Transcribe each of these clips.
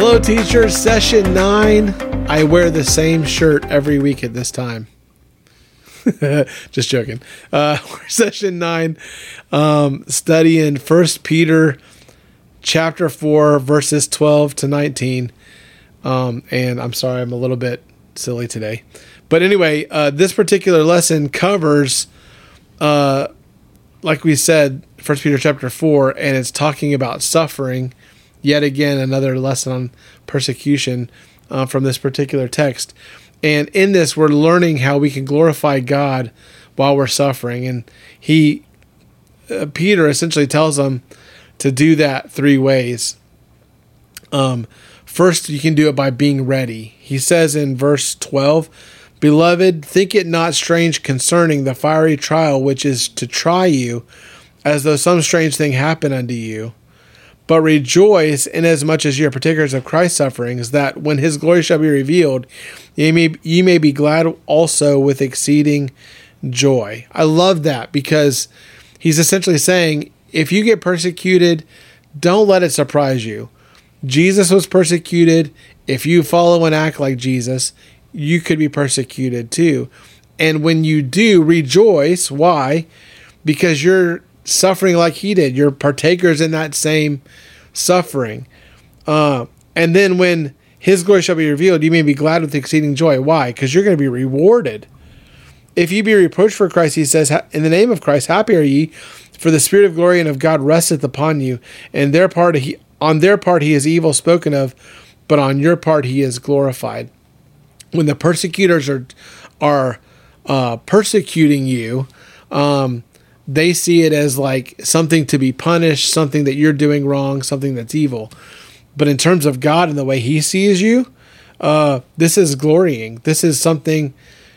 Hello, teachers. Session 9. I wear the same shirt every week at this time. Just joking. Session 9, studying 1 Peter chapter 4, verses 12 to 19. And I'm sorry, I'm a little bit silly today. But anyway, this particular lesson covers, like we said, 1 Peter chapter 4, and it's talking about suffering. Yet again, another lesson on persecution from this particular text. And in this, we're learning how we can glorify God while we're suffering. And Peter essentially tells them to do that 3 ways. First, you can do it by being ready. He says in verse 12, "Beloved, think it not strange concerning the fiery trial which is to try you, as though some strange thing happened unto you. But rejoice inasmuch as ye are partakers of Christ's sufferings, that when his glory shall be revealed, ye may be glad also with exceeding joy." I love that, because he's essentially saying, if you get persecuted, don't let it surprise you. Jesus was persecuted. If you follow and act like Jesus, you could be persecuted too. And when you do, rejoice. Why? Because you're suffering like he did. You're partakers in that same suffering. And then when his glory shall be revealed, you may be glad with exceeding joy. Why? Because you're going to be rewarded. If you be reproached for Christ, he says, in the name of Christ, happy are ye, for the Spirit of glory and of God resteth upon you. And on their part he is evil spoken of, but on your part he is glorified. When the persecutors are persecuting you, they see it as like something to be punished, something that you're doing wrong, something that's evil. But in terms of God and the way he sees you, this is glorying. This is something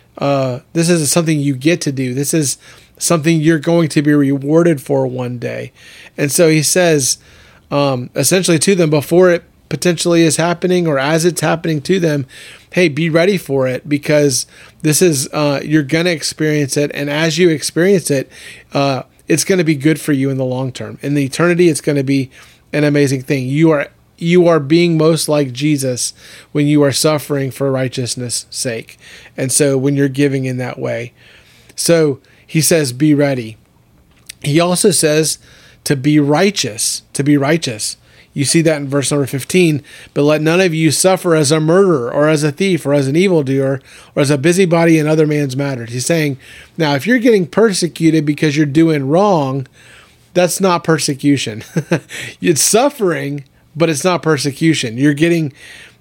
you get to do. This is something you're going to be rewarded for one day. And so he says, essentially to them, before it potentially is happening or as it's happening to them, hey, be ready for it, because this is, you're going to experience it. And as you experience it, it's going to be good for you in the long term. In the eternity, it's going to be an amazing thing. You are being most like Jesus when you are suffering for righteousness' sake. And so when you're giving in that way. So he says, be ready. He also says to be righteous, You see that in verse number 15. "But let none of you suffer as a murderer, or as a thief, or as an evildoer, or as a busybody in other man's matters." He's saying, now, if you're getting persecuted because you're doing wrong, that's not persecution. It's suffering, but it's not persecution. You're getting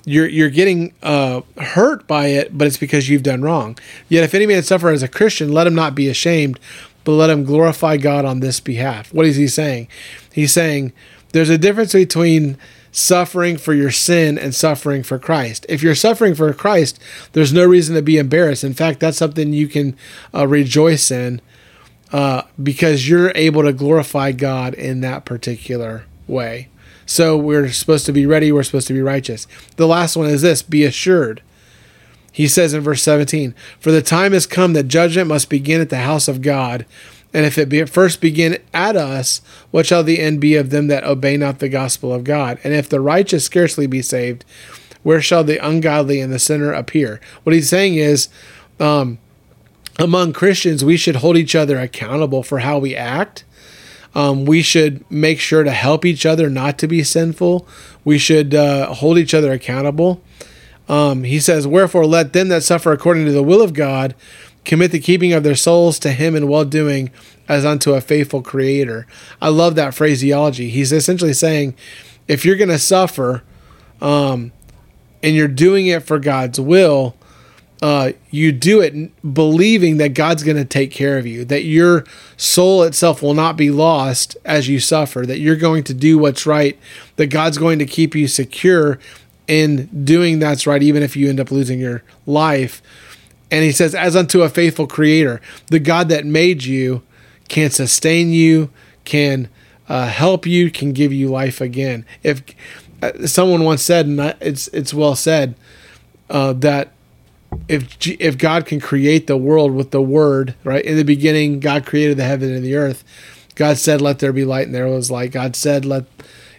hurt by it, but it's because you've done wrong. "Yet if any man suffer as a Christian, let him not be ashamed, but let him glorify God on this behalf." What is he saying? He's saying, there's a difference between suffering for your sin and suffering for Christ. If you're suffering for Christ, there's no reason to be embarrassed. In fact, that's something you can rejoice in, because you're able to glorify God in that particular way. So we're supposed to be ready. We're supposed to be righteous. The last one is this: be assured. He says in verse 17, "For the time has come that judgment must begin at the house of God. And if it first begin at us, what shall the end be of them that obey not the gospel of God? And if the righteous scarcely be saved, where shall the ungodly and the sinner appear?" What he's saying is, among Christians, we should hold each other accountable for how we act. We should make sure to help each other not to be sinful. We should hold each other accountable. He says, "Wherefore let them that suffer according to the will of God commit the keeping of their souls to him in well-doing as unto a faithful creator." I love that phraseology. He's essentially saying, if you're going to suffer and you're doing it for God's will, you do it believing that God's going to take care of you, that your soul itself will not be lost as you suffer, that you're going to do what's right, that God's going to keep you secure in doing that's right, even if you end up losing your life. And he says, as unto a faithful creator, the God that made you can sustain you, can help you, can give you life again. If someone once said, and it's well said, that if God can create the world with the word, right? In the beginning, God created the heaven and the earth. God said, "Let there be light," and there was light. God said,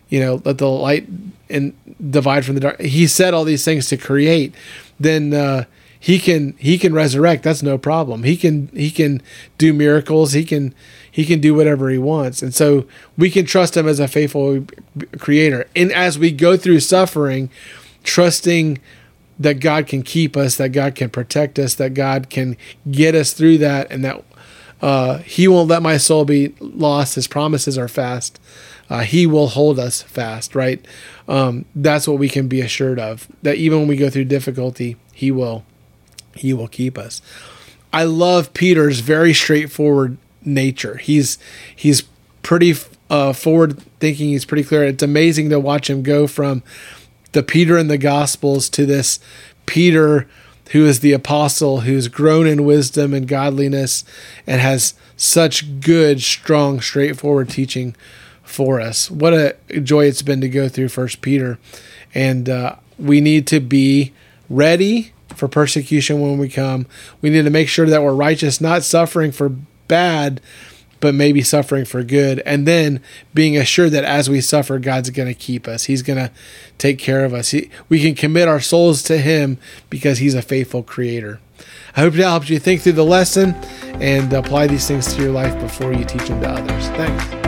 let the light and divide from the dark. He said all these things to create. Then he can resurrect. That's no problem. He can do miracles. He can do whatever he wants. And so we can trust him as a faithful creator. And as we go through suffering, trusting that God can keep us, that God can protect us, that God can get us through that, and that he won't let my soul be lost. His promises are fast. He will hold us fast, right? That's what we can be assured of, that even when we go through difficulty, he will keep us. I love Peter's very straightforward nature. He's pretty forward thinking. He's pretty clear. It's amazing to watch him go from the Peter in the Gospels to this Peter who is the apostle, who's grown in wisdom and godliness and has such good, strong, straightforward teaching for us. What a joy it's been to go through First Peter. And we need to be ready for persecution when we come. We need to make sure that we're righteous, not suffering for bad, but maybe suffering for good. And then being assured that as we suffer, God's going to keep us. He's going to take care of us. We can commit our souls to him because he's a faithful creator. I hope that helps you think through the lesson and apply these things to your life before you teach them to others. Thanks.